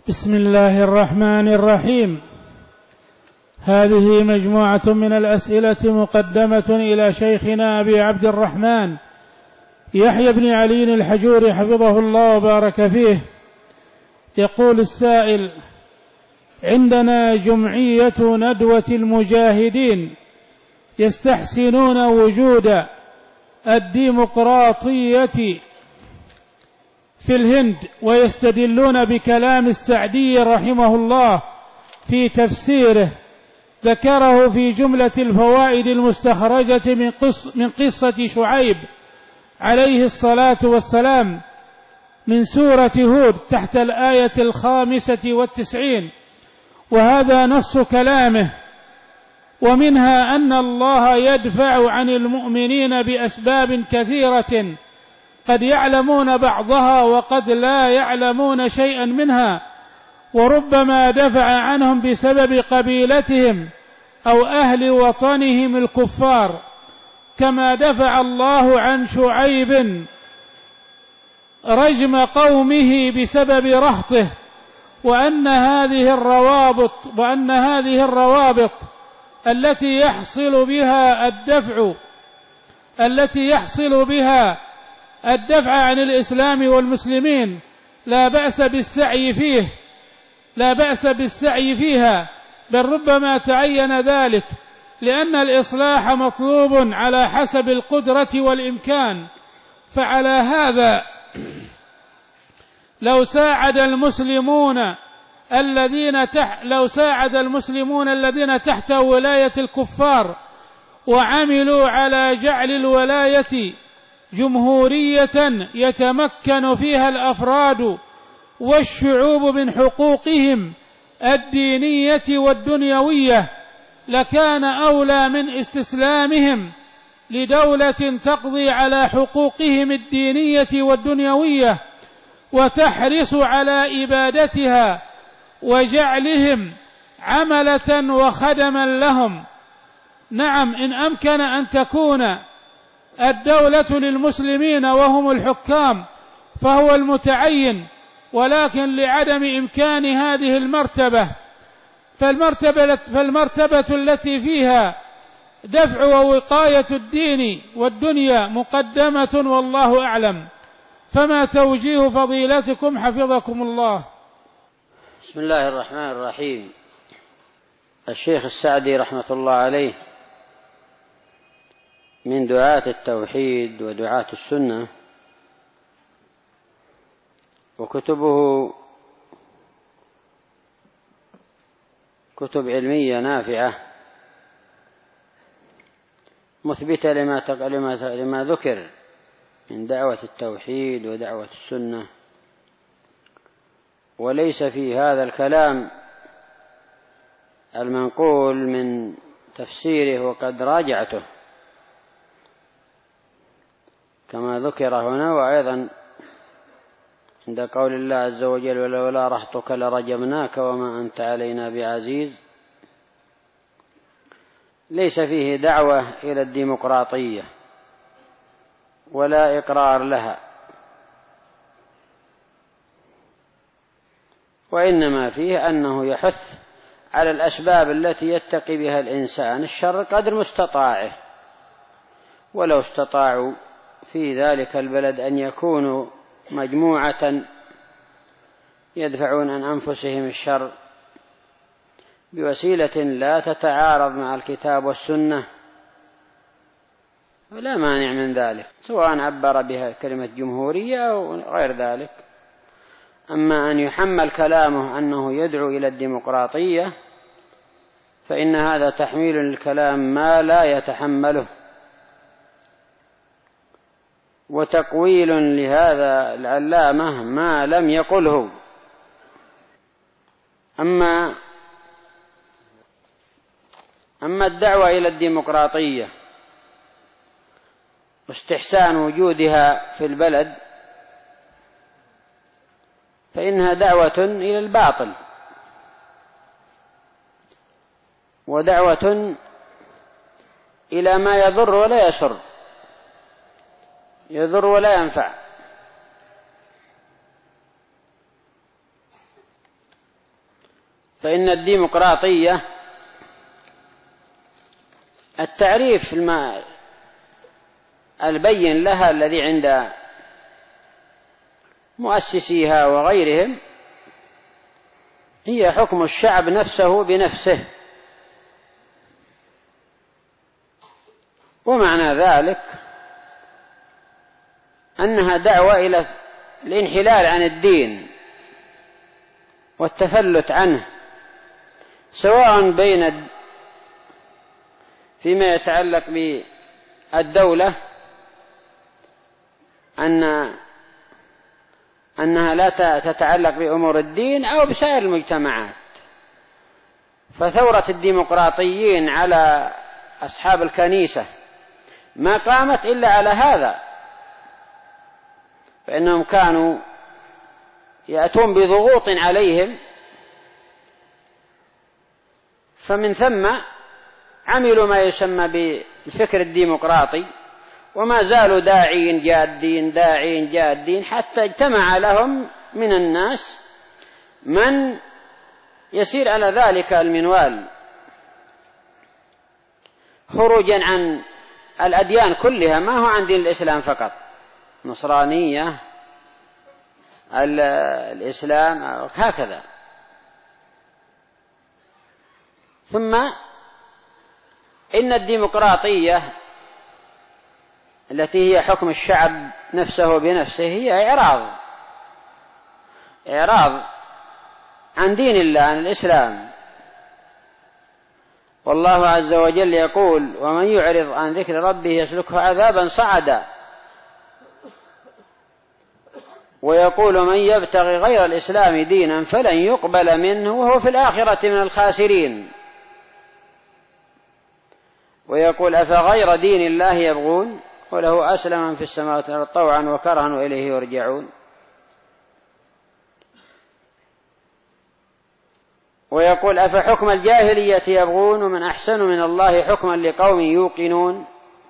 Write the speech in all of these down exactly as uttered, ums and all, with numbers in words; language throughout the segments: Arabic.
بسم الله الرحمن الرحيم. هذه مجموعة من الأسئلة مقدمة إلى شيخنا أبي عبد الرحمن يحيى بن علي الحجوري حفظه الله وبارك فيه. يقول السائل: عندنا جمعية ندوة المجاهدين يستحسنون وجود الديمقراطية في الهند، ويستدلون بكلام السعدي رحمه الله في تفسيره، ذكره في جملة الفوائد المستخرجة من, قص من قصة شعيب عليه الصلاة والسلام من سورة هود تحت الآية الخامسة والتسعين، وهذا نص كلامه. ومنها أن الله يدفع عن المؤمنين بأسباب كثيرة قد يعلمون بعضها وقد لا يعلمون شيئا منها، وربما دفع عنهم بسبب قبيلتهم أو أهل وطنهم الكفار، كما دفع الله عن شعيب رجم قومه بسبب رهطه. وأن هذه الروابط وأن هذه الروابط التي يحصل بها الدفع التي يحصل بها الدفع عن الإسلام والمسلمين لا بأس بالسعي فيه لا بأس بالسعي فيها، بل ربما تعين ذلك، لأن الإصلاح مطلوب على حسب القدرة والإمكان. فعلى هذا لو ساعد المسلمون الذين تحت لو ساعد المسلمون الذين تحت ولاية الكفار وعملوا على جعل الولاية جمهورية يتمكن فيها الأفراد والشعوب من حقوقهم الدينية والدنيوية، لكان أولى من استسلامهم لدولة تقضي على حقوقهم الدينية والدنيوية وتحرص على إبادتها وجعلهم عملة وخدما لهم. نعم، إن أمكن أن تكون الدولة للمسلمين وهم الحكام فهو المتعين، ولكن لعدم إمكان هذه المرتبة فالمرتبة, فالمرتبة التي فيها دفع ووقاية الدين والدنيا مقدمة، والله أعلم. فما توجيه فضيلتكم حفظكم الله؟ بسم الله الرحمن الرحيم. الشيخ السعدي رحمة الله عليه من دعاة التوحيد ودعاة السنة، وكتبه كتب علمية نافعة مثبتة لما, لما, لما ذكر من دعوة التوحيد ودعوة السنة، وليس في هذا الكلام المنقول من تفسيره وقد راجعته كما ذكر هنا، وأيضا عند قول الله عز وجل: ولولا رهطك لرجمناك وما أنت علينا بعزيز. ليس فيه دعوة إلى الديمقراطية ولا إقرار لها، وإنما فيه أنه يحث على الأسباب التي يتقي بها الإنسان الشر قدر مستطاعه، ولو استطاعوا في ذلك البلد أن يكونوا مجموعة يدفعون عن أنفسهم الشر بوسيلة لا تتعارض مع الكتاب والسنة ولا مانع من ذلك، سواء عبر بها كلمة جمهورية أو غير ذلك. أما أن يحمل كلامه أنه يدعو إلى الديمقراطية فإن هذا تحميل للكلام ما لا يتحمله، وتقويل لهذا العلامة ما لم يقله. أما أما الدعوة إلى الديمقراطية واستحسان وجودها في البلد فإنها دعوة إلى الباطل، ودعوة إلى ما يضر ولا يسر، يضر ولا ينفع. فإن الديمقراطية التعريف البين لها الذي عند مؤسسيها وغيرهم هي حكم الشعب نفسه بنفسه، ومعنى ذلك أنها دعوة إلى الانحلال عن الدين والتفلت عنه، سواء بين فيما يتعلق بالدولة أن أنها لا تتعلق بأمور الدين أو بسائر المجتمعات. فثورة الديمقراطيين على أصحاب الكنيسة ما قامت إلا على هذا، فإنهم كانوا يأتون بضغوط عليهم، فمن ثم عملوا ما يسمى بالفكر الديمقراطي، وما زالوا داعين جادين داعين جادين حتى اجتمع لهم من الناس من يسير على ذلك المنوال، خروجا عن الأديان كلها، ما هو عن دين الإسلام فقط، نصرانية الإسلام هكذا. ثم إن الديمقراطية التي هي حكم الشعب نفسه بنفسه هي إعراض إعراض عن دين الله، عن الإسلام. والله عز وجل يقول: ومن يعرض عن ذكر ربه يسلكه عذابا صعدا. ويقول: من يبتغي غير الإسلام دينا فلن يقبل منه وهو في الآخرة من الخاسرين. ويقول: أفغير دين الله يبغون وله أسلم من في السماوات والأرض طوعا وكرها وإليه يرجعون. ويقول: أفحكم الجاهلية يبغون ومن أحسن من الله حكما لقوم يوقنون.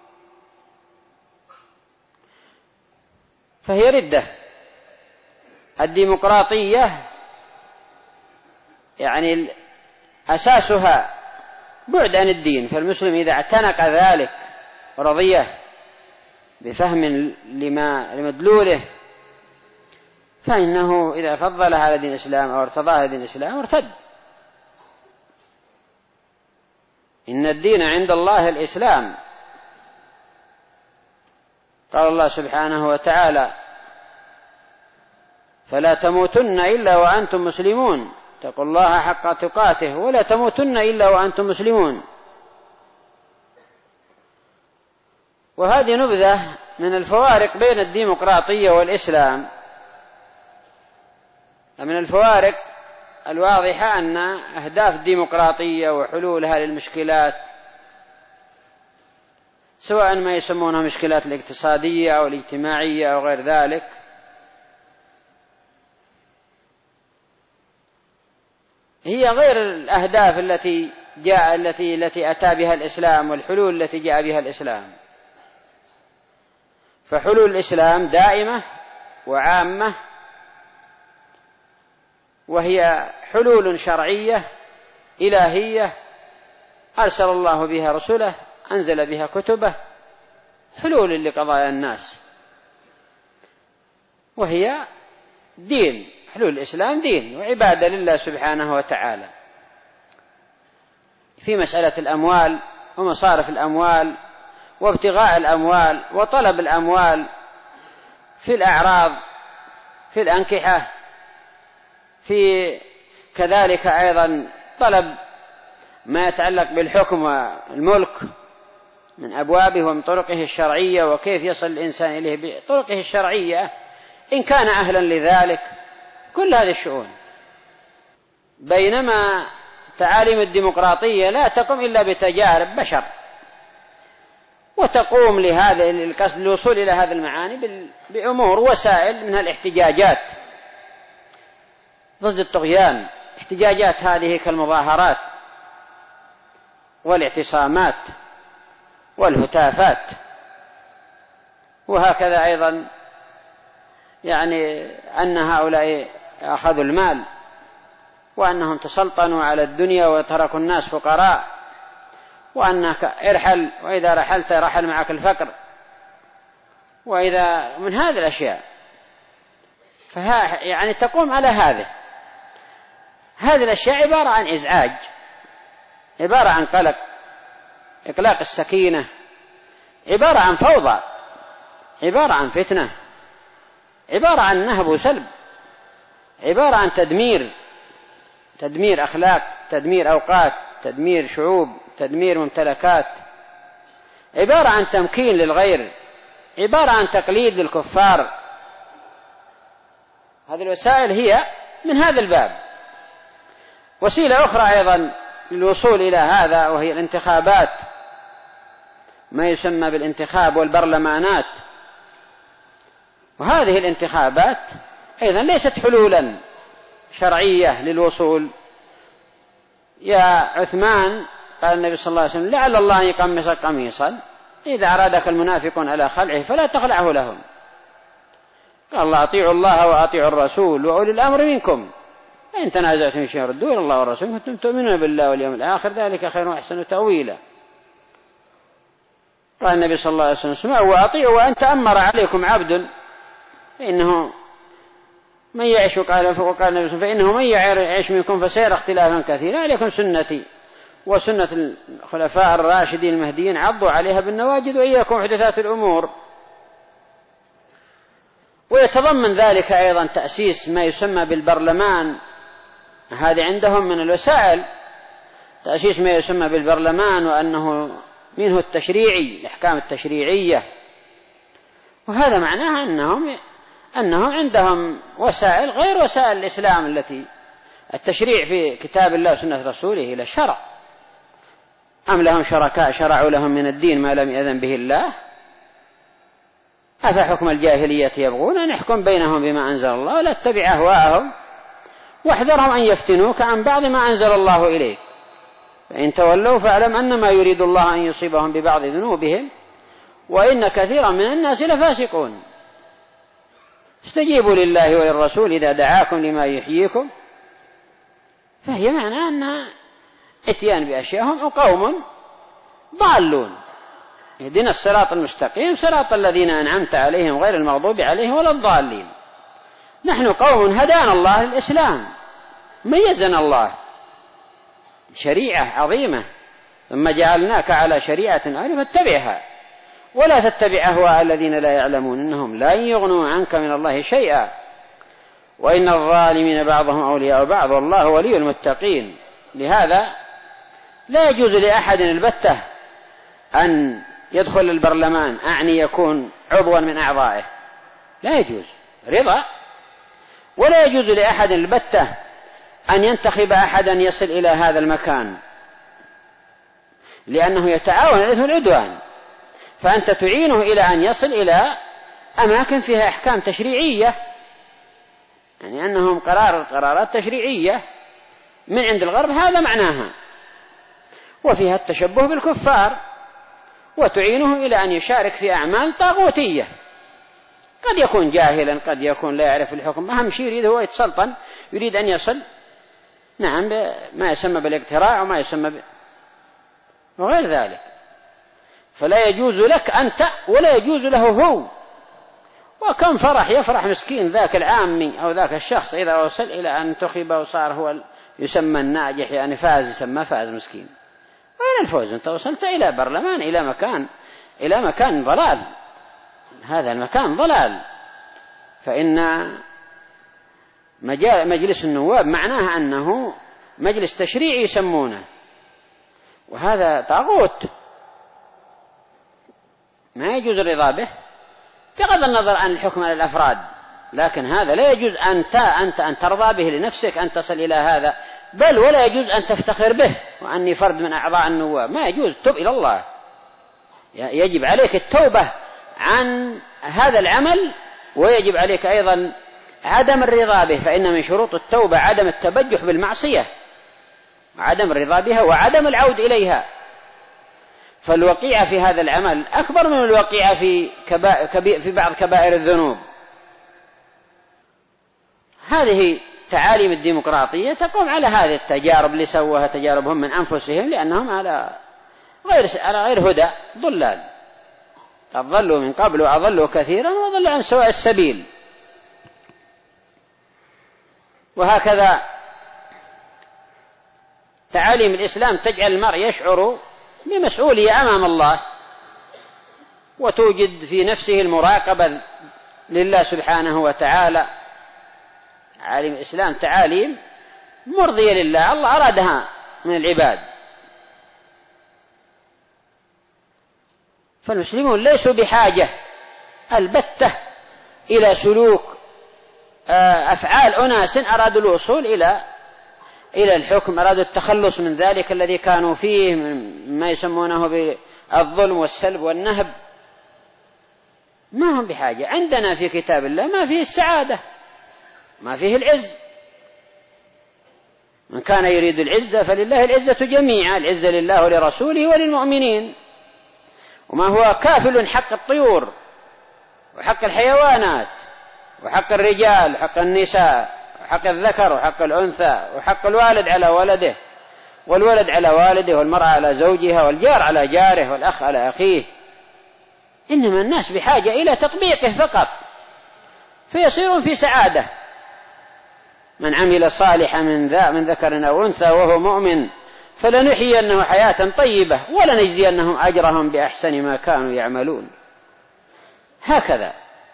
فهي ردة. الديمقراطية يعني أساسها بعد عن الدين، فالمسلم إذا اعتنق ذلك ورضيه بفهم لما لمدلوله فإنه إذا فضل على دين الإسلام أو ارتضاه على دين الإسلام ارتد. إن الدين عند الله الإسلام. قال الله سبحانه وتعالى: فلا تموتن إلا وأنتم مسلمون، اتقوا الله حق تقاته ولا تموتن إلا وأنتم مسلمون. وهذه نبذة من الفوارق بين الديمقراطية والإسلام. من الفوارق الواضحة أن أهداف الديمقراطية وحلولها للمشكلات، سواء ما يسمونها مشكلات الاقتصادية أو الاجتماعية أو غير ذلك، هي غير الأهداف التي جاء التي التي أتى بها الإسلام والحلول التي جاء بها الإسلام. فحلول الإسلام دائمة وعامة، وهي حلول شرعية إلهية أرسل الله بها رسله، أنزل بها كتبه، حلول لقضايا الناس، وهي دين. حلول الإسلام دين وعبادة لله سبحانه وتعالى في مسألة الأموال ومصارف الأموال وابتغاء الأموال وطلب الأموال، في الأعراض، في الأنكحة، في كذلك أيضا طلب ما يتعلق بالحكم والملك من أبوابه ومن طرقه الشرعية، وكيف يصل الإنسان إليه بطرقه الشرعية إن كان أهلا لذلك، كل هذه الشؤون. بينما تعاليم الديمقراطية لا تقوم إلا بتجارب بشر، وتقوم لهذا القصد الوصول إلى هذه المعاني بأمور وسائل منها الاحتجاجات ضد الطغيان. احتجاجات هذه كالمظاهرات والاعتصامات والهتافات، وهكذا أيضا يعني أن هؤلاء أخذوا المال وأنهم تسلطنوا على الدنيا وتركوا الناس فقراء، وأنك ارحل وإذا رحلت رحل معك الفقر، وإذا من هذه الأشياء. فها يعني تقوم على هذه هذه الأشياء عبارة عن إزعاج، عبارة عن قلق، إقلاق السكينة، عبارة عن فوضى، عبارة عن فتنة، عبارة عن نهب وسلب، عبارة عن تدمير تدمير أخلاق، تدمير أوقات، تدمير شعوب، تدمير ممتلكات، عبارة عن تمكين للغير، عبارة عن تقليد للكفار. هذه الوسائل هي من هذا الباب. وسيلة أخرى أيضا للوصول إلى هذا وهي الانتخابات، ما يسمى بالانتخاب والبرلمانات. وهذه الانتخابات أيضا ليست حلولا شرعية للوصول. يا عثمان قال النبي صلى الله عليه وسلم: لعل الله أن يقمص قميصا إذا أرادك المنافقون على خلعه فلا تخلعه لهم. قال الله: أطيعوا الله وأطيعوا الرسول وأولي الأمر منكم، إن تنازعتم شيئا ردوه إلى الله والرسول كنتم تؤمنون بالله واليوم الآخر ذلك خير وأحسن تأويلا. قال النبي صلى الله عليه وسلم: اسمعوا وأطيعوا وأن تأمر عليكم عبد فإنه من يعش وقال وقال النبي فإنه من يعش منكم فسيرى اختلافا كثيرا، عليكم سنتي وسنة الخلفاء الراشدين المهديين عضوا عليها بالنواجذ وإياكم محدثات الأمور. ويتضمن ذلك أيضا تأسيس ما يسمى بالبرلمان، هذه عندهم من الوسائل تأسيس ما يسمى بالبرلمان، وأنه منه التشريعي الأحكام التشريعية. وهذا معناه أنهم أنهم عندهم وسائل غير وسائل الإسلام التي التشريع في كتاب الله وسنة رسوله إلى الشرع. أم لهم شركاء شرعوا لهم من الدين ما لم يأذن به الله، أفحكم الجاهلية يبغون أن يحكم بينهم بما أنزل الله ولا تتبع أهواءهم واحذرهم أن يفتنوك عن بعض ما أنزل الله إليك فإن تولوا فاعلم أنما يريد الله أن يصيبهم ببعض ذنوبهم وإن كثيرا من الناس لفاسقون. استجيبوا لله وللرسول إذا دعاكم لما يحييكم. فهي معنى أن اتيان بأشياءهم قوم ضالون. اهدنا الصراط المستقيم صراط الذين أنعمت عليهم غير المغضوب عليهم ولا الضالين. نحن قوم هدانا الله للإسلام، ميزنا الله شريعة عظيمة، ثم جعلناك على شريعة أعلى فاتبعها ولا تتبع أهواء الذين لا يعلمون إنهم لا يغنوا عنك من الله شيئا وإن الظالمين بعضهم أولياء بعض والله ولي المتقين. لهذا لا يجوز لأحد البتة أن يدخل البرلمان، أعني يكون عضوا من أعضائه، لا يجوز رضا. ولا يجوز لأحد البتة أن ينتخب أحدا يصل إلى هذا المكان، لأنه يتعاون على الإثم والعدوان، فأنت تعينه إلى أن يصل إلى أماكن فيها أحكام تشريعية، يعني أنهم قرار قرارات تشريعية من عند الغرب، هذا معناها، وفيها التشبه بالكفار، وتعينه إلى أن يشارك في أعمال طاغوتية، قد يكون جاهلا قد يكون لا يعرف الحكم، أهم شيء يريد هو يتسلطن، يريد أن يصل نعم ما يسمى بالاقتراع وما يسمى ب... وغير ذلك. فلا يجوز لك أنت ولا يجوز له هو. وكم فرح يفرح مسكين ذاك العامي أو ذاك الشخص إذا وصل إلى أن انتخب وصار هو يسمى الناجح، يعني فاز، يسمى فاز مسكين. وين الفوز؟ أنت وصلت إلى برلمان، إلى مكان إلى مكان ضلال، هذا المكان ضلال. فإن مجلس النواب معناه أنه مجلس تشريعي يسمونه، وهذا طاغوت ما يجوز الرضا به بغض النظر عن الحكم على الأفراد، لكن هذا لا يجوز أنت أنت أن ترضى به لنفسك أن تصل إلى هذا، بل ولا يجوز أن تفتخر به وأني فرد من أعضاء النواب، ما يجوز. تب إلى الله، يجب عليك التوبة عن هذا العمل، ويجب عليك أيضا عدم الرضا به، فإن من شروط التوبة عدم التبجح بالمعصية، عدم الرضا بها وعدم العود إليها. فالوقيعة في هذا العمل أكبر من الوقيعة في, كبا... في بعض كبائر الذنوب. هذه تعاليم الديمقراطية تقوم على هذه التجارب اللي سووها تجاربهم من أنفسهم، لأنهم على غير على غير هدى، ضلال، قد ضلوا من قبل وأضلوا كثيرا وضلوا عن سواء السبيل. وهكذا تعاليم الإسلام تجعل المرء يشعر بمسؤولية أمام الله، وتوجد في نفسه المراقبة لله سبحانه وتعالى. تعاليم الإسلام تعاليم مرضية لله، الله أرادها من العباد. فالمسلمون ليسوا بحاجة البتة إلى سلوك أفعال أناس أرادوا الوصول إلى إلى الحكم، أرادوا التخلص من ذلك الذي كانوا فيه من ما يسمونه بالظلم والسلب والنهب. ما هم بحاجة. عندنا في كتاب الله ما فيه السعادة، ما فيه العز. من كان يريد العزة فلله العزة جميعا، العزة لله ولرسوله وللمؤمنين. وما هو كافل حق الطيور وحق الحيوانات وحق الرجال وحق النساء وحق الذكر وحق الأنثى وحق الوالد على ولده والولد على والده والمرأة على زوجها والجار على جاره والأخ على أخيه. إنما الناس بحاجة إلى تطبيقه فقط فيصيرون في سعادة. من عمل صالحا من ذا من ذكر أو أنثى وهو مؤمن فلنحيينه حياة طيبة ولنجزينهم أجرهم بأحسن ما كانوا يعملون. هكذا.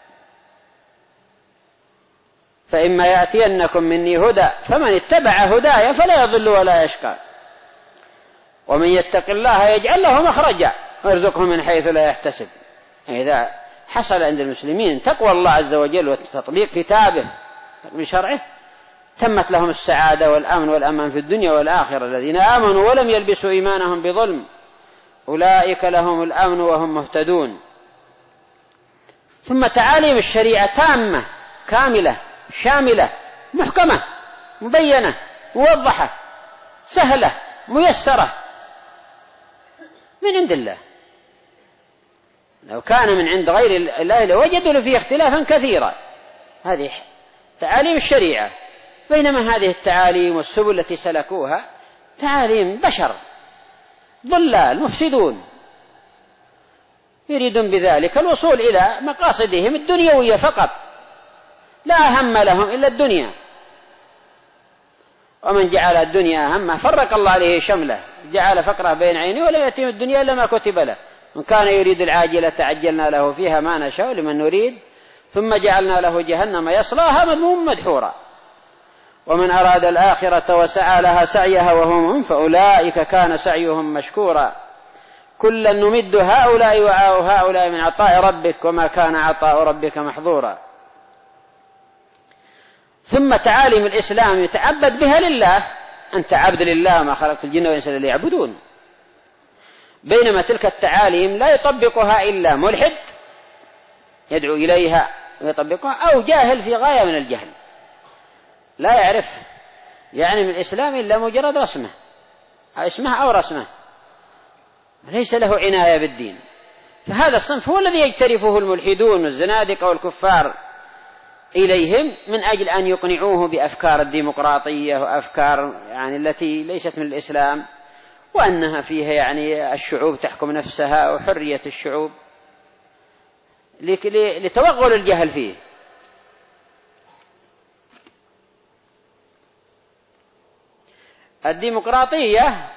فإما يأتينكم مني هدى فمن اتبع هدايا فلا يضل ولا يشقى ومن يتق الله يجعل له مخرجا ويرزقه من حيث لا يحتسب. إذا حصل عند المسلمين تقوى الله عز وجل وتطبيق كتابه بشرعه تمت لهم السعادة والأمن والأمان في الدنيا والآخرة. الذين آمنوا ولم يلبسوا إيمانهم بظلم أولئك لهم الأمن وهم مهتدون. ثم تعاليم الشريعة تامة كاملة شاملة محكمة مبينة موضحة سهلة ميسرة من عند الله. لو كان من عند غير الله لوجدوا فيه اختلافا كثيرا. هذه تعاليم الشريعة. بينما هذه التعاليم والسبل التي سلكوها تعاليم بشر ضلال مفسدون يريدون بذلك الوصول إلى مقاصدهم الدنيوية فقط، لا أهم لهم إلا الدنيا. ومن جعل الدنيا أهمه فرق الله عليه شمله، جعل فقره بين عينيه ولا يأتي الدنيا إلا ما كتب له. من كان يريد العاجلة عجلنا له فيها ما نشاء لمن نريد ثم جعلنا له جهنم يصلاها مذموما مدحورا. ومن أراد الآخرة وسعى لها سعيها وهو مؤمن فأولئك كان سعيهم مشكورا. كلا نمد هؤلاء وهؤلاء من عطاء ربك وما كان عطاء ربك محظورا. ثم تعاليم الإسلام يتعبد بها لله. أنت عبد لله ما خلقت الجن والإنس إلا ليعبدون. بينما تلك التعاليم لا يطبقها إلا ملحد يدعو إليها ويطبقها أو جاهل في غاية من الجهل لا يعرف يعني من الإسلام إلا مجرد رسمه اسمه أو رسمه ليس له عناية بالدين. فهذا الصنف هو الذي يجترفه الملحدون والزنادقة والكفار إليهم من أجل أن يقنعوه بأفكار الديمقراطية وأفكار يعني التي ليست من الإسلام وأنها فيها يعني الشعوب تحكم نفسها وحرية الشعوب لتوغل الجهل فيه. الديمقراطية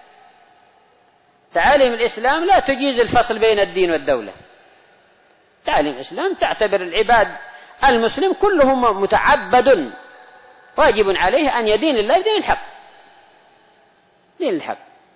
تعاليم الإسلام لا تجيز الفصل بين الدين والدولة. تعاليم الإسلام تعتبر العباد المسلم كلهم متعبد واجب عليه أن يدين الله بدين الحق دين الحق.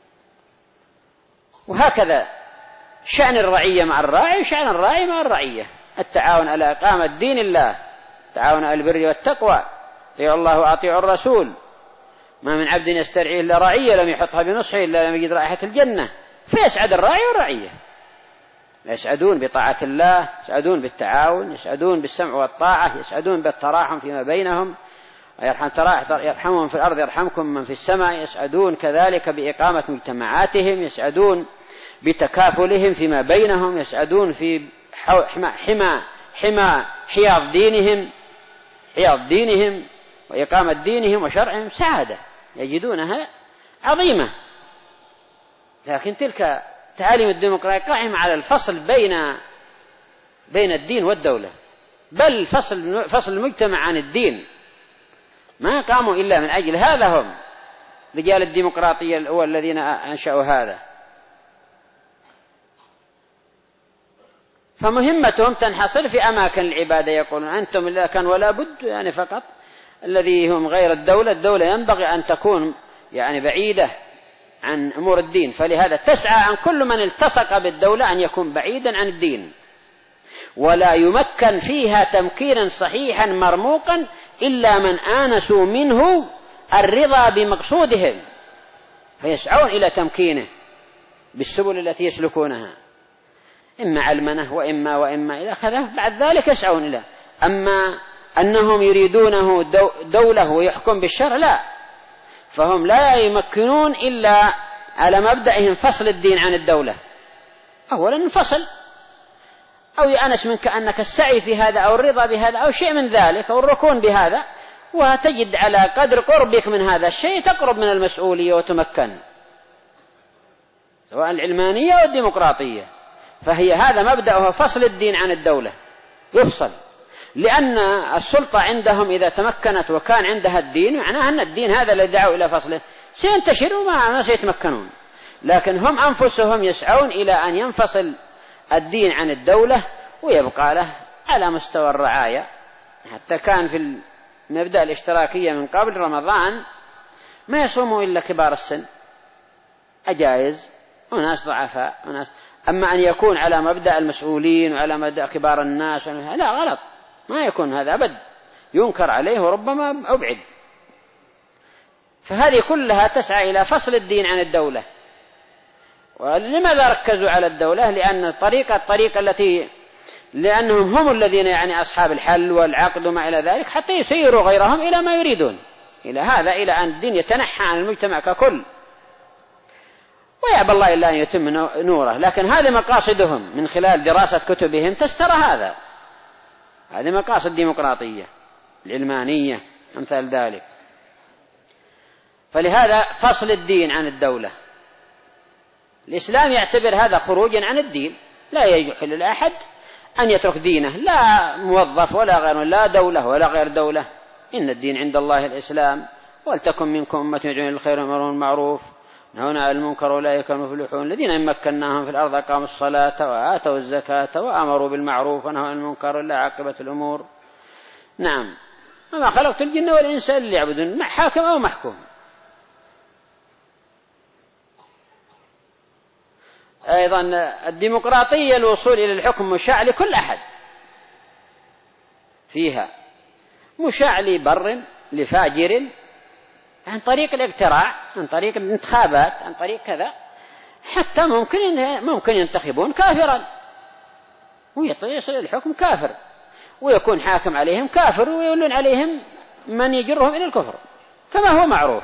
وهكذا شأن الرعية مع الراعي وشأن الراعي مع الرعية. التعاون على إقامة دين الله، التعاون على البر والتقوى، اطيعوا الله وأطيعوا الرسول. ما من عبد يسترعيه إلا رعية لم يحطها بنصحه إلا لم يجد رائحة الجنة. فيسعد الراعي والرعية، يسعدون بطاعة الله، يسعدون بالتعاون، يسعدون بالسمع والطاعة، يسعدون بالتراحم فيما بينهم، يرحمهم في الأرض يرحمكم من في السماء. يسعدون كذلك بإقامة مجتمعاتهم، يسعدون بتكافلهم فيما بينهم، يسعدون في حمى حمى حمى حياض دينهم حياض دينهم وإقامة دينهم وشرعهم سعادة يجدونها عظيمة. لكن تلك تعاليم الديمقراطية قائمة على الفصل بين بين الدين والدولة، بل فصل فصل المجتمع عن الدين. ما قاموا إلا من أجل هذا، هم رجال الديمقراطية هو الذين أنشأوا هذا. فمهمتهم تنحصر في أماكن العبادة، يقولون أنتم لا كان ولا بد، يعني فقط الذي هم غير الدولة. الدولة ينبغي أن تكون يعني بعيدة عن أمور الدين، فلهذا تسعى عن كل من التصق بالدولة أن يكون بعيدا عن الدين، ولا يمكن فيها تمكينا صحيحا مرموقا إلا من آنسوا منه الرضا بمقصودهم، فيسعون إلى تمكينه بالسبل التي يسلكونها، إما علمنه وإما وإما إلى آخره، بعد ذلك يسعون إلى. أما أنهم يريدونه دولة ويحكم بالشرع لا، فهم لا يمكنون إلا على مبدأهم فصل الدين عن الدولة. أولا انفصل، أو يأنس منك أنك السعي في هذا أو الرضا بهذا أو شيء من ذلك أو الركون بهذا، وتجد على قدر قربك من هذا الشيء تقرب من المسؤولية وتمكن، سواء العلمانية أو الديمقراطية. فهي هذا مبدأها فصل الدين عن الدولة، يفصل، لأن السلطة عندهم إذا تمكنت وكان عندها الدين معناها أن الدين هذا الذي دعوا إلى فصله سينتشر وما سيتمكنون. لكن هم أنفسهم يسعون إلى أن ينفصل الدين عن الدولة ويبقى له على مستوى الرعاية. حتى كان في المبدأ الاشتراكية من قبل رمضان ما يصوموا إلا كبار السن، أجائز وناس ضعفاء وناس. أما أن يكون على مبدأ المسؤولين وعلى مبدأ كبار الناس لا، غلط، ما يكون هذا أبد، ينكر عليه وربما أبعد. فهذه كلها تسعى إلى فصل الدين عن الدولة. ولماذا ركزوا على الدولة؟ لأن الطريقة الطريقة التي لأنهم هم الذين يعني أصحاب الحل والعقد وما إلى ذلك، حتى يسيروا غيرهم إلى ما يريدون، إلى هذا، إلى أن الدين يتنحى عن المجتمع ككل، ويأبى الله إلا أن يتم نوره. لكن هذه مقاصدهم من خلال دراسة كتبهم تسترى هذا، هذه مقاصد ديمقراطية العلمانية أمثال ذلك. فلهذا فصل الدين عن الدولة. الإسلام يعتبر هذا خروجا عن الدين، لا يحل لأحد أن يترك دينه، لا موظف ولا غيره، لا دولة ولا غير دولة. إن الدين عند الله الإسلام، ولتكن منكم أمة يدعون إلى الخير ويأمرون بالمعروف وينهون عن المنكر وأولئك هم المفلحون الذين مكناهم في الأرض أقاموا الصلاة وآتوا الزكاة وأمروا بالمعروف ونهوا عن المنكر إلا عاقبة الأمور. نعم، وما خلقت الجن والإنس إلا ليعبدون، حاكم أو محكوم. أيضا الديمقراطية الوصول إلى الحكم مشاع لكل أحد فيها، مشاع لبر لفاجر، عن طريق الاقتراع، عن طريق الانتخابات، عن طريق كذا، حتى ممكن ممكن ينتخبون كافرا ويصل الحكم كافر، ويكون حاكم عليهم كافر، ويولون عليهم من يجرهم إلى الكفر كما هو معروف.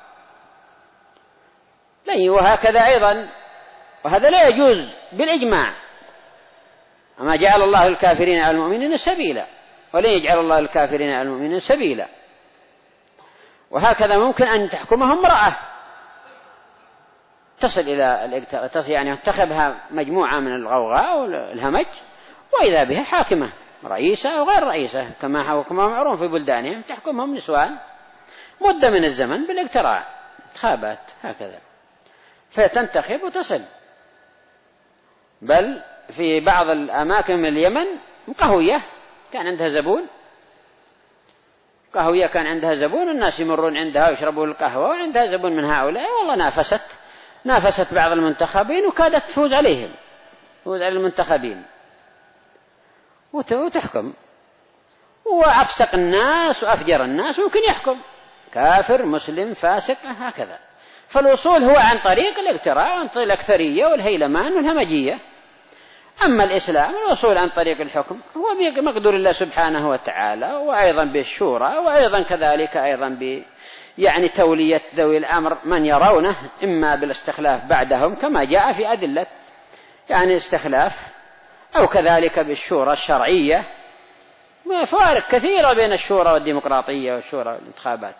وهكذا أيضا، وهذا لا يجوز بالإجماع. وما جعل الله الكافرين على المؤمنين سبيلا ولن يجعل الله الكافرين على المؤمنين سبيلا. وهكذا ممكن أن تحكمها امرأة تصل إلى الاقتراع، يعني ينتخبها مجموعة من الغوغاء والهمج وإذا بها حاكمة رئيسة أو غير رئيسة، كما حكمها معروف في بلدانهم، تحكمهم نسوان مدة من الزمن بالاقتراع، انتخابات هكذا، فتنتخب وتصل. بل في بعض الأماكن من اليمن قهوية كان عندها زبون، قهوية كان عندها زبون، الناس يمرون عندها ويشربون القهوة، وعندها زبون من هؤلاء، والله نافست نافست بعض المنتخبين وكادت تفوز عليهم، تفوز على المنتخبين وتحكم. وأفسق الناس وأفجر الناس ممكن يحكم، كافر مسلم فاسق هكذا. فالوصول هو عن طريق الاقتراع وعن طريق الأكثرية والهيلمان والهمجية. أما الإسلام الوصول عن طريق الحكم هو بمقدور الله سبحانه وتعالى، وأيضا بالشورى، وأيضا كذلك أيضا ب يعني تولية ذوي الأمر من يرونه، إما بالاستخلاف بعدهم كما جاء في أدلة يعني استخلاف، أو كذلك بالشورى الشرعية فوارق كثيرة بين الشورى والديمقراطية والشورى والانتخابات.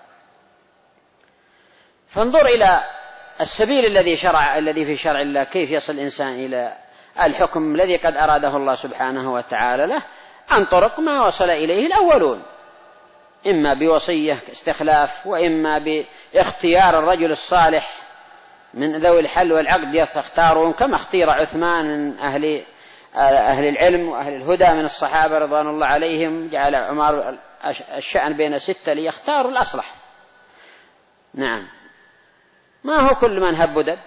فانظر إلى السبيل الذي شرع الذي في شرع الله، كيف يصل الإنسان إلى الحكم الذي قد أراده الله سبحانه وتعالى له عن طرق ما وصل إليه الأولون، إما بوصية استخلاف، وإما باختيار الرجل الصالح من ذوي الحل والعقد يختارون، كما اختير عثمان من أهل أهل العلم وأهل الهدى من الصحابة رضوان الله عليهم، جعل عمر الشأن بين ستة ليختاروا الأصلح. نعم، ما هو كل من هب ودب.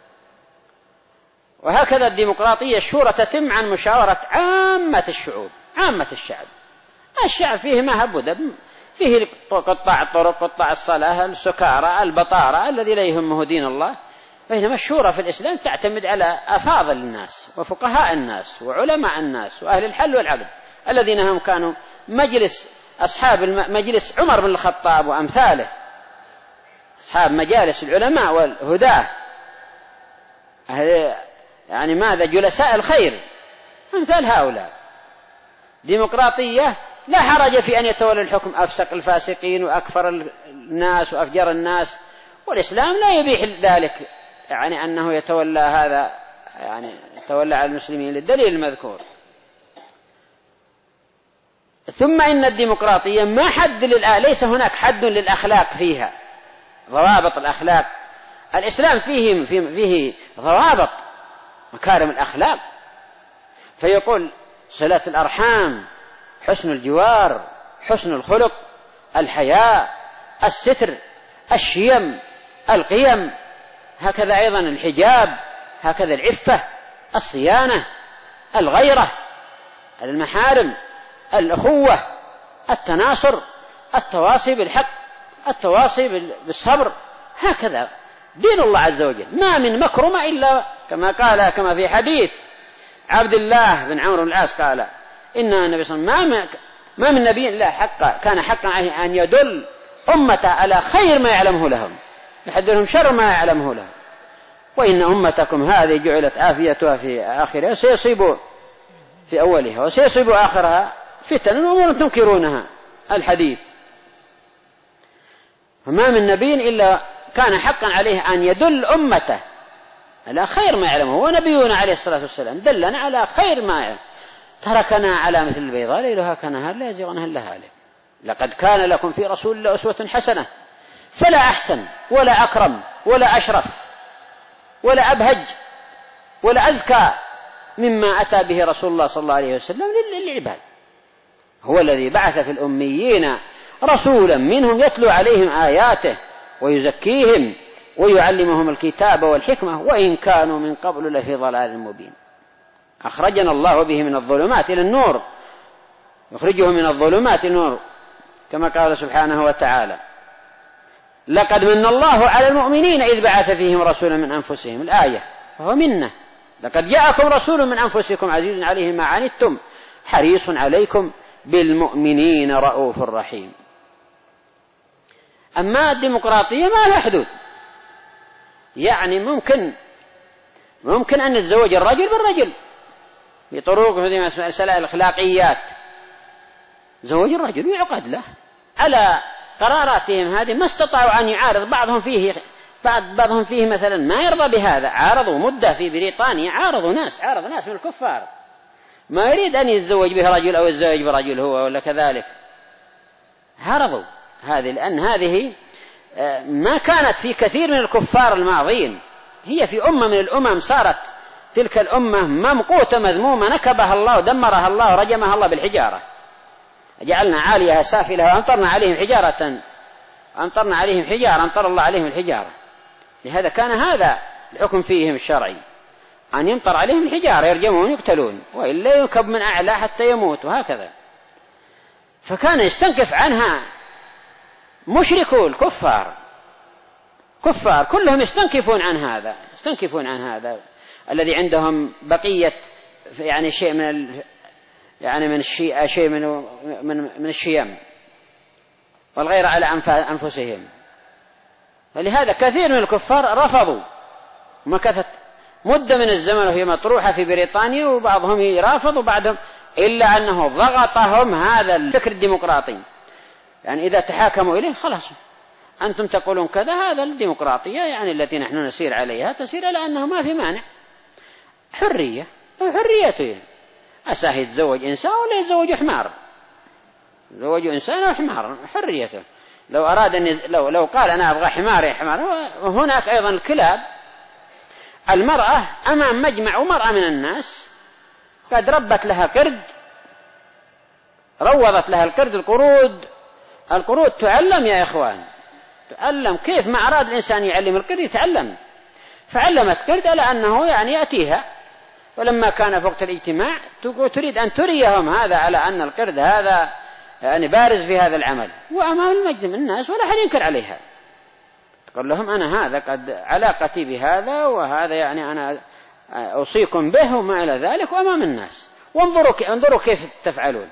وهكذا الديمقراطية الشورى تتم عن مشاورة عامة الشعوب، عامة الشعب. الشعب فيه ما هب ودب، فيه قطاع الطرق، قطاع الصلاة، السكارى، البطارة الذي لا يهمه دين الله. بينما الشورى في الإسلام تعتمد على أفاضل الناس وفقهاء الناس وعلماء الناس وأهل الحل والعقد، الذين هم كانوا مجلس أصحاب مجلس عمر بن الخطاب وأمثاله، أصحاب مجالس العلماء والهداه، يعني ماذا جلساء الخير أمثال هؤلاء. ديمقراطية لا حرج في أن يتولى الحكم أفسق الفاسقين وأكفر الناس وأفجر الناس، والإسلام لا يبيح ذلك، يعني أنه يتولى هذا، يعني يتولى على المسلمين للدليل المذكور. ثم إن الديمقراطية ما حد للآ... ليس هناك حد للأخلاق فيها، ضوابط الأخلاق. الإسلام فيه فيه ضوابط مكارم الأخلاق، فيقول صلة الأرحام، حسن الجوار، حسن الخلق، الحياء، الستر، الشيم، القيم، هكذا أيضا الحجاب، هكذا العفة، الصيانة، الغيرة، المحارم، الأخوة، التناصر، التواصي بالحق، التواصي بالصبر. هكذا دين الله عز وجل، ما من مكرمة إلا كما قال، كما في حديث عبد الله بن عمرو بن العاص قال إن النبي صلى الله عليه وسلم ما من نبي إلا حق كان حقا عليه أن يدل أمته على خير ما يعلمه لهم، يحذرهم شر ما يعلمه لهم. وإن أمتكم هذه جعلت عافيتها في آخرها، سيصيب في أولها وسيصيب آخرها فتن وأمور تنكرونها. الحديث. فما من نبي إلا كان حقا عليه أن يدل أمته على خير ما يعلمه، ونبينا عليه الصلاة والسلام دلنا على خير ما يعلم، تركنا على مثل البيضاء ليلها كنهار لا يزيغ عنها إلا هالك. لقد كان لكم في رسول الله أسوة حسنة، فلا أحسن ولا أكرم ولا أشرف ولا أبهج ولا أزكى مما أتى به رسول الله صلى الله عليه وسلم للعباد. هو الذي بعث في الأميين رسولا منهم يتلو عليهم آياته ويزكيهم ويعلمهم الكتاب والحكمة وإن كانوا من قبل لفي ضلال مبين. أخرجنا الله به من الظلمات إلى النور، يخرجه من الظلمات إلى النور، كما قال سبحانه وتعالى لقد من الله على المؤمنين إذ بعث فيهم رسولا من أنفسهم. الآية فهو منه. لقد جاءكم رسول من أنفسكم عزيز عليه ما عنتم حريص عليكم بالمؤمنين رؤوف رحيم. أما الديمقراطية ما لها حدود، يعني ممكن ممكن أن يتزوج الرجل بالرجل بطرق في مسألة الأخلاقيات، زوج الرجل ويعقد له على قراراتهم هذه. ما استطاعوا أن يعارض بعضهم فيه، بعض بعضهم فيه مثلا ما يرضى بهذا، عارضوا مدة في بريطانيا، عارضوا ناس عارض ناس من الكفار ما يريد أن يتزوج به رجل أو يتزوج برجل هو ولا كذلك، عارضوا هذه، لأن هذه ما كانت في كثير من الكفار الماضين، هي في أمة من الأمم صارت تلك الأمة ممقوتة مذمومة، نكبها الله ودمرها الله ورجمها الله بالحجارة، جعلنا عاليها سافلها وأمطرنا عليهم حجارة أمطرنا عليهم حجارة أمطر الله عليهم الحجارة. لهذا كان هذا الحكم فيهم الشرعي، أن يمطر عليهم الحجارة يرجمون يقتلون، وإلا ينكب من أعلى حتى يموت وهكذا. فكان يستنكف عنها مشركو الكفار، كفار كلهم يستنكفون عن هذا، يستنكفون عن هذا الذي عندهم بقية يعني شيء من ال... يعني من الشيء شيء من من من الشيم والغير على أنفسهم. فلهذا كثير من الكفار رفضوا، ومكثت مدة من الزمن وهي مطروحة في بريطانيا، وبعضهم يرافض وبعضهم إلا أنه ضغطهم هذا الفكر الديمقراطي. يعني إذا تحاكموا إليه خلاص أنتم تقولون كذا، هذا الديمقراطية يعني التي نحن نسير عليها تسير على أنه ما في مانع، حرية وحريته. أساه يتزوج إنسان ولا يتزوج حمار، يتزوج إنسان أو حمار، حريته. لو أراد أن يز... لو لو قال أنا أبغى حمار يا حمار. وهناك أيضا الكلاب، المرأة أمام مجمع ومرأة من الناس قد ربت لها قرد، روضت لها القرد القرود، القرود تعلم يا إخوان، تعلم كيف ما أراد الإنسان يعلم القرد يتعلم، فعلمت قرد على أنه يعني يأتيها. ولما كان في وقت الاجتماع تريد أن تريهم هذا على أن القرد هذا يعني بارز في هذا العمل، وأمام المجتمع الناس ولا أحد ينكر عليها، تقول لهم أنا هذا قد علاقتي بهذا وهذا يعني أنا أوصيكم به وما إلى ذلك، وأمام الناس وانظروا انظروا كيف تفعلون.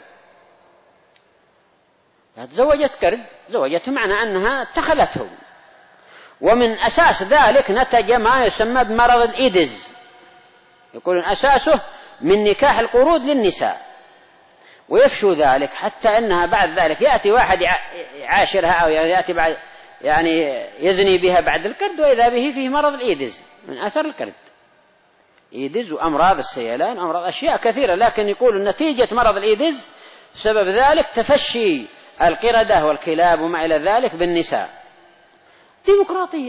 تزوجت قرد، زوجته معنى أنها اتخذته، ومن أساس ذلك نتج ما يسمى بمرض الإيدز، يقولون أساسه من نكاح القرود للنساء، ويفشو ذلك حتى أنها بعد ذلك يأتي واحد يعاشرها أو يأتي بعد يعني يزني بها بعد القرد، وإذا به فيه مرض الإيدز من أثر القرد. إيدز وأمراض السيلان، أمراض أشياء كثيرة، لكن يقول نتيجة مرض الإيدز سبب ذلك تفشي القردة والكلاب وما إلى ذلك بالنساء. ديمقراطية،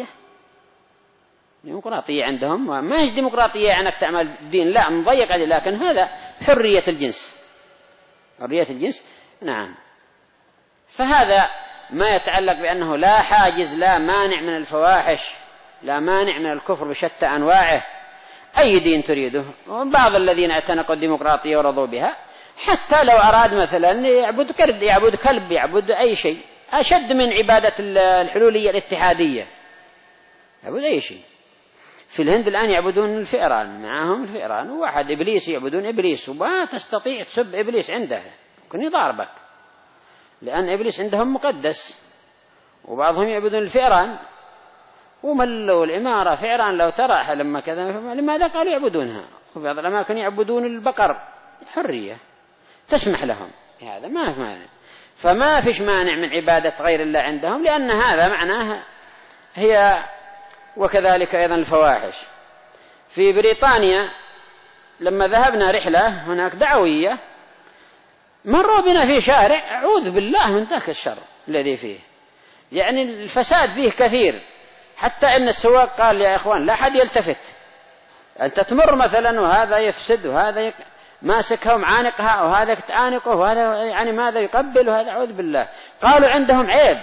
ديمقراطية عندهم، ما هي ديمقراطية يعني أنك تعمل الدين، لا مضيق عليه، لكن هذا حرية الجنس، حرية الجنس. نعم. فهذا ما يتعلق بأنه لا حاجز، لا مانع من الفواحش، لا مانع من الكفر بشتى أنواعه، أي دين تريده. وبعض الذين اعتنقوا الديمقراطية ورضوا بها، حتى لو أراد مثلا يعبد قرد، يعبد كلب، يعبد أي شيء، أشد من عبادة الحلولية الاتحادية، يعبد أي شيء. في الهند الآن يعبدون الفئران، معهم الفئران، وواحد إبليس يعبدون إبليس، وما تستطيع تسب إبليس عنده، ممكن يضاربك، لأن إبليس عندهم مقدس. وبعضهم يعبدون الفئران وملوا العمارة فئران لو ترى لما كذا، لماذا قالوا يعبدونها؟ وبعض الأماكن يعبدون البقر، حرية تسمح لهم هذا، ما في مانع. فما فيش مانع من عبادة غير الله عندهم، لأن هذا معناه هي. وكذلك أيضا الفواحش. في بريطانيا لما ذهبنا رحلة هناك دعوية، مروا بنا في شارع أعوذ بالله من ذاك الشر الذي فيه، يعني الفساد فيه كثير، حتى إن السواق قال يا إخوان لا أحد يلتفت، أنت تمر مثلا وهذا يفسد وهذا يك... ماسكها ومعانقها وهذا تعانقه وهذا يعني ماذا يقبل وهذا، أعوذ بالله. قالوا عندهم عيب،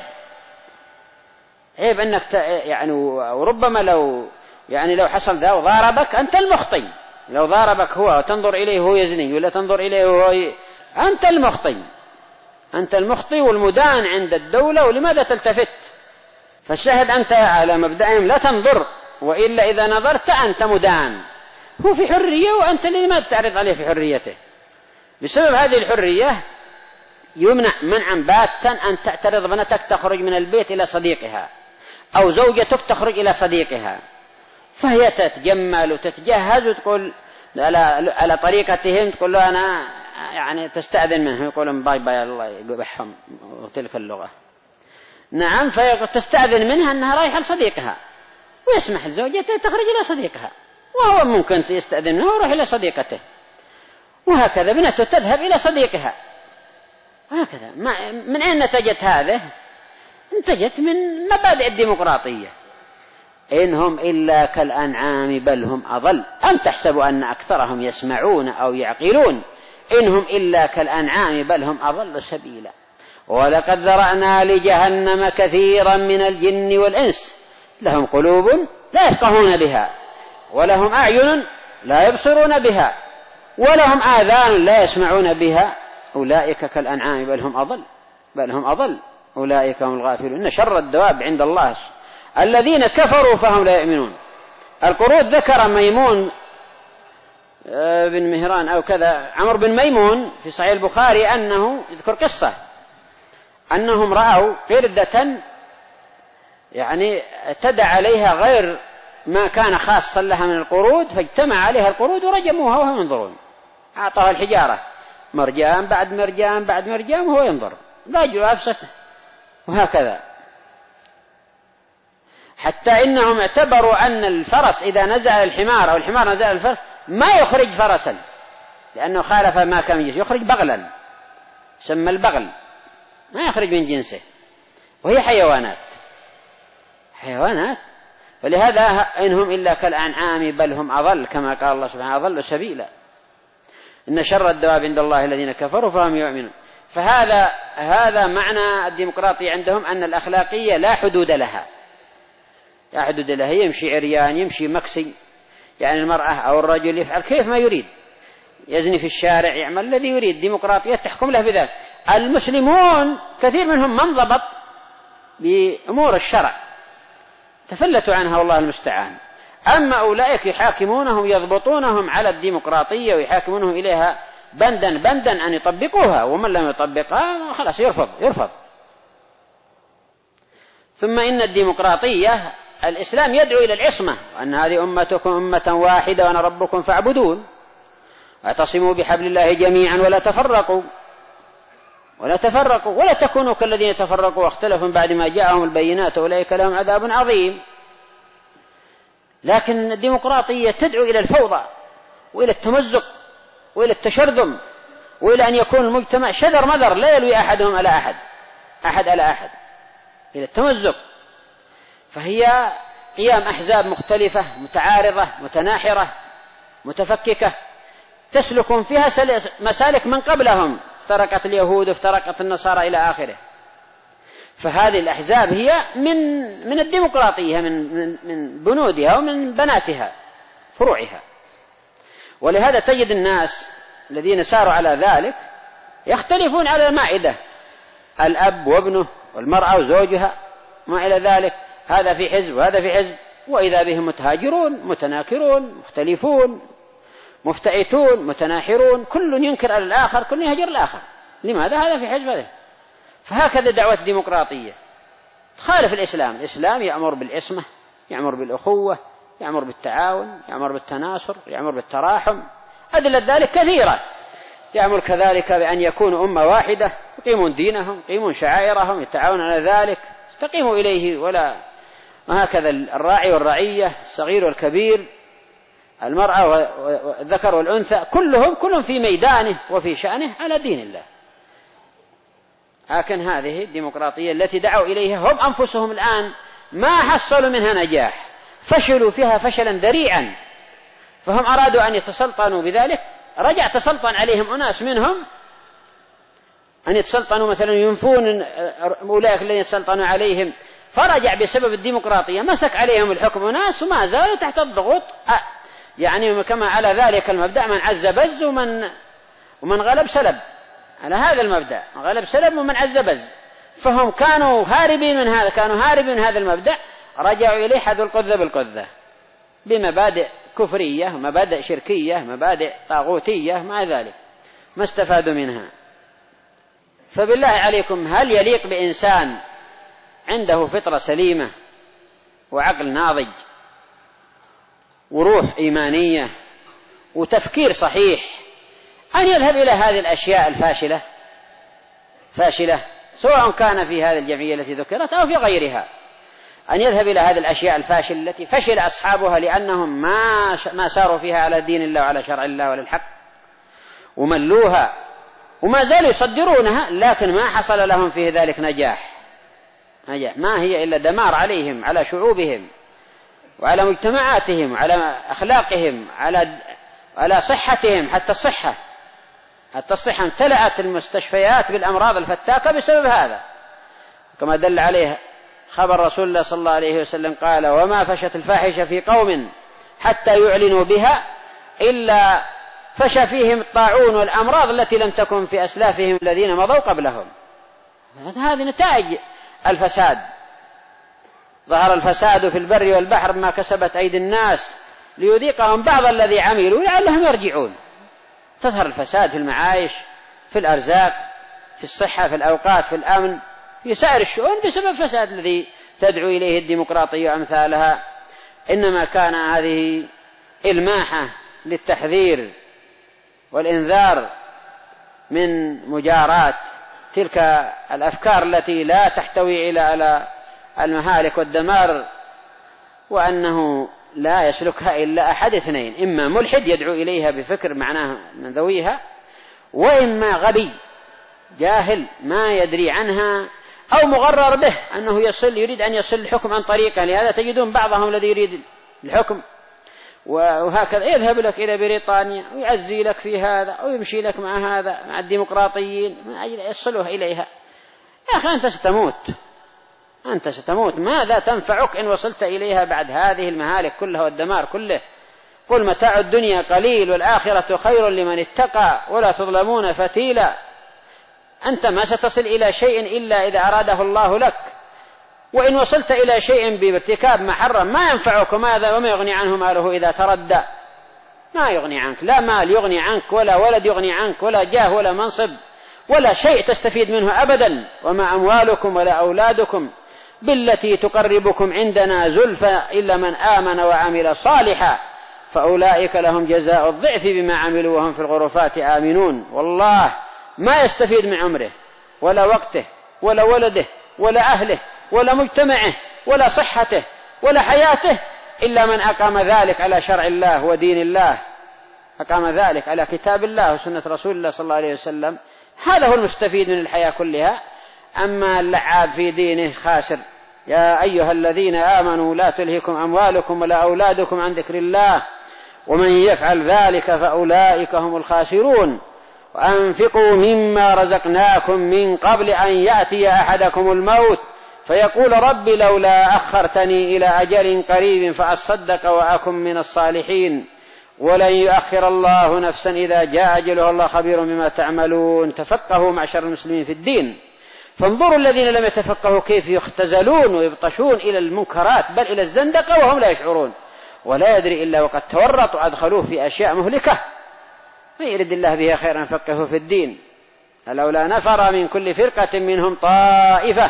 عيب أنك ت... يعني وربما لو يعني لو حصل ذا وضاربك أنت المخطئ، لو ضاربك هو وتنظر إليه هو يزني ولا تنظر إليه هو ي... أنت المخطئ، أنت المخطئ والمدان عند الدولة، ولماذا تلتفت؟ فالشاهد أنت على مبدأهم لا تنظر، وإلا إذا نظرت أنت مدان. هو في حرية وأنت لماذا تعرض عليه في حريته؟ بسبب هذه الحرية يمنع منعا باتا أن تعترض بنتك تخرج من البيت إلى صديقها، أو زوجتك تخرج إلى صديقها، فهي تتجمل وتتجهز وتقول على على طريقتهم، تقول له أنا يعني تستأذن منهم، يقولون باي باي الله يقبحهم وتلك اللغة. نعم، فتستأذن منها أنها رايحة لصديقها، ويسمح لزوجته تخرج إلى صديقها، وهو ممكن يستأذن منه ويروح إلى صديقته، وهكذا بنته تذهب إلى صديقها، هكذا. من أين نتجت هذه؟ نتجت من مبادئ الديمقراطية. إنهم إلا كالأنعام بل هم أضل أم تحسبوا أن أكثرهم يسمعون أو يعقلون إنهم إلا كالأنعام بل هم أضل سبيلا. ولقد ذرأنا لجهنم كثيرا من الجن والإنس لهم قلوب لا يفقهون بها، ولهم أعين لا يبصرون بها، ولهم آذان لا يسمعون بها، أولئك كالأنعام بل هم أضل بل هم أضل أولئك هم الغافلون. إن شر الدواب عند الله الذين كفروا فهم لا يؤمنون. القرود ذكر ميمون بن مهران أو كذا عمرو بن ميمون في صحيح البخاري أنه يذكر قصة أنهم رأوا قردة يعني اعتدى عليها غير ما كان خاصا لها من القرود، فاجتمع عليها القرود ورجموها وهم ينظرون، أعطوها الحجارة مرجان بعد مرجان بعد مرجان وهو ينظر لا يجوا أفسته، وهكذا. حتى إنهم اعتبروا أن الفرس إذا نزل الحمار أو الحمار نزل الفرس ما يخرج فرسا، لأنه خالف ما كان يجيش، يخرج بغلا سمى البغل، ما يخرج من جنسه، وهي حيوانات حيوانات ولهذا إنهم إلا كالأنعام بل هم أضل، كما قال الله سبحانه أضل سبيلا، إن شر الدواب عند الله الذين كفروا فهم يؤمنون. فهذا هذا معنى الديمقراطية عندهم، أن الأخلاقية لا حدود لها، لا حدود لها، يمشي عريان يمشي مكسي، يعني المرأة أو الرجل يفعل كيف ما يريد، يزني في الشارع يعمل الذي يريد، ديمقراطية تحكم له بذلك. المسلمون كثير منهم من ضبط بأمور الشرع تفلتوا عنها والله المستعان، أما أولئك يحاكمونهم يضبطونهم على الديمقراطية ويحاكمونهم إليها بندا بندا أن يطبقوها، ومن لم يطبقها خلاص يرفض يرفض. ثم إن الديمقراطية الإسلام يدعو إلى العصمة، وأن هذه أمتكم أمة واحدة وأنا ربكم فاعبدون، واعتصموا بحبل الله جميعا ولا تفرقوا ولا تفرقوا ولا تكونوا كالذين تفرقوا واختلفوا بعد ما جاءهم البينات أولئك لهم عذاب عظيم. لكن الديمقراطية تدعو إلى الفوضى وإلى التمزق وإلى التشرذم وإلى أن يكون المجتمع شذر مذر لا يلوي أحدهم على أحد أحد على أحد، إلى التمزق. فهي قيام أحزاب مختلفة متعارضة متناحرة متفككة تسلك فيها مسالك من قبلهم، افترقت اليهود وافترقت النصارى إلى آخره. فهذه الأحزاب هي من من الديمقراطية، من من من بنودها ومن بناتها فروعها. ولهذا تجد الناس الذين ساروا على ذلك يختلفون على المائدة، الأب وابنه والمرأة وزوجها ما إلى ذلك، هذا في حزب وهذا في حزب، وإذا بهم متهاجرون متناكرون مختلفون مفتعتون متناحرون، كل ينكر على الآخر كل يهجر الآخر. لماذا؟ هذا في حزب هذا. فهكذا دعوة الديمقراطية تخالف الإسلام. الإسلام يأمر بالعصمة، يأمر بالأخوة، يأمر بالتعاون، يأمر بالتناصر، يأمر بالتراحم، أدلة ذلك كثيرة. يأمر كذلك بأن يكونوا أمة واحدة يقيمون دينهم يقيمون شعائرهم يتعاون على ذلك استقيموا إليه، ولا وهكذا الراعي والرعية الصغير والكبير المرأة والذكر والأنثى كلهم كلهم في ميدانه وفي شأنه على دين الله. لكن هذه الديمقراطية التي دعوا إليها هم أنفسهم الآن ما حصلوا منها نجاح، فشلوا فيها فشلا ذريعا، فهم أرادوا أن يتسلطنوا بذلك. رجع تسلطن عليهم أناس منهم أن يتسلطنوا مثلا ينفون أولئك الذين يتسلطنوا عليهم، فرجع بسبب الديمقراطية مسك عليهم الحكم أناس وما زالوا تحت الضغوط، يعني كما على ذلك المبدأ من عز بز ومن ومن غلب سلب، على هذا المبدأ غلب سلب ومن عز بز. فهم كانوا هاربين من هذا كانوا هاربين من هذا المبدأ، رجعوا إليه حذو القذة بالقذة بمبادئ كفرية مبادئ شركية مبادئ طاغوتية ما ذلك ما استفادوا منها. فبالله عليكم هل يليق بإنسان عنده فطرة سليمة وعقل ناضج وروح إيمانية وتفكير صحيح أن يذهب إلى هذه الأشياء الفاشلة فاشلة سواء كان في هذه الجمعية التي ذكرت أو في غيرها، أن يذهب إلى هذه الأشياء الفاشلة التي فشل أصحابها لأنهم ما ما ساروا فيها على دين الله وعلى شرع الله وعلى الحق وملوها وما زالوا يصدرونها، لكن ما حصل لهم في ذلك نجاح نجاح ما هي إلا دمار عليهم على شعوبهم وعلى مجتمعاتهم وعلى أخلاقهم على على صحتهم. حتى الصحة حتى الصحة امتلأت المستشفيات بالأمراض الفتاكة بسبب هذا، كما دل عليه خبر رسول الله صلى الله عليه وسلم قال: وما فشت الفاحشة في قوم حتى يعلنوا بها إلا فشى فيهم الطاعون والأمراض التي لم تكن في أسلافهم الذين مضوا قبلهم. هذه نتائج الفساد. ظهر الفساد في البر والبحر بما كسبت أيدي الناس ليذيقهم بعض الذي عملوا لعلهم يرجعون. تظهر الفساد في المعايش في الأرزاق في الصحة في الأوقات في الأمن في سائر الشؤون بسبب فساد الذي تدعو إليه الديمقراطية وأمثالها. إنما كان هذه إلماحة للتحذير والإنذار من مجاراة تلك الأفكار التي لا تحتوي إلى على المهالك والدمار، وأنه لا يسلكها إلا أحد اثنين: إما ملحد يدعو إليها بفكر معناه من ذويها، وإما غبي جاهل ما يدري عنها، أو مغرر به أنه يصل يريد أن يصل الحكم عن طريقه. لهذا تجدون بعضهم الذي يريد الحكم وهكذا يذهب لك إلى بريطانيا ويعزي لك في هذا أو يمشي لك مع هذا مع الديمقراطيين من أجل يصلوه إليها. يا أخي أنت ستموت، أنت ستموت، ماذا تنفعك إن وصلت إليها بعد هذه المهالك كلها والدمار كله؟ قل متاع الدنيا قليل والآخرة خير لمن اتقى ولا تظلمون فتيلا. أنت ما ستصل إلى شيء إلا إذا أراده الله لك، وإن وصلت إلى شيء بارتكاب محرم ما ينفعك، وماذا وما يغني عنه ماله إذا تردى؟ ما يغني عنك، لا مال يغني عنك ولا ولد يغني عنك ولا جاه ولا منصب ولا شيء تستفيد منه أبدا. وما أموالكم ولا أولادكم بالتي تقربكم عندنا زلفى إلا من آمن وعمل صالحا فأولئك لهم جزاء الضعف بما عملوا وهم في الغرفات آمنون. والله ما يستفيد من عمره ولا وقته ولا ولده ولا أهله ولا مجتمعه ولا صحته ولا حياته إلا من أقام ذلك على شرع الله ودين الله، أقام ذلك على كتاب الله وسنة رسول الله صلى الله عليه وسلم. هذا هو المستفيد من الحياة كلها. أما اللعاب في دينه خاسر. يا أيها الذين آمنوا لا تلهكم أموالكم ولا أولادكم عن ذكر الله ومن يفعل ذلك فأولئك هم الخاسرون. وأنفقوا مما رزقناكم من قبل أن يأتي أحدكم الموت فيقول رب لولا أخرتني إلى أجل قريب فأصدق وأكن من الصالحين ولن يؤخر الله نفسا إذا جاء أجلها الله خبير بما تعملون. تفقهوا معشر المسلمين في الدين، فانظروا الذين لم يتفقهوا كيف يختزلون ويبطشون إلى المنكرات بل إلى الزندقة وهم لا يشعرون، ولا يدري إلا وقد تورط وأدخلوه في أشياء مهلكة. ما يرد الله به خيرا فقهوا في الدين. فلولا نفر من كل فرقة منهم طائفة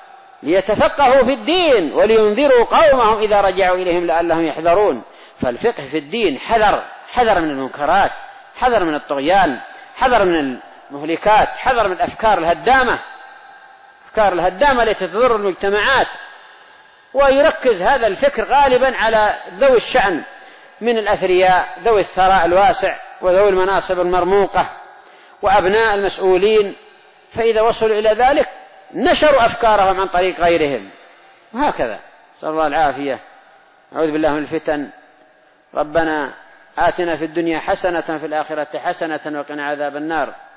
ليتفقهوا في الدين ولينذروا قومهم إذا رجعوا إليهم لعلهم يحذرون. فالفقه في الدين حذر، حذر من المنكرات، حذر من الطغيان، حذر من المهلكات، حذر من الأفكار الهدامة، أفكار الهدامة التي تضر المجتمعات. ويركز هذا الفكر غالبا على ذوي الشأن من الأثرياء ذوي الثراء الواسع وذوي المناصب المرموقة وأبناء المسؤولين، فإذا وصلوا إلى ذلك نشروا أفكارهم عن طريق غيرهم، وهكذا. صلى الله العافية. أعوذ بالله من الفتن. ربنا آتنا في الدنيا حسنة في الآخرة حسنة وقنا عذاب النار.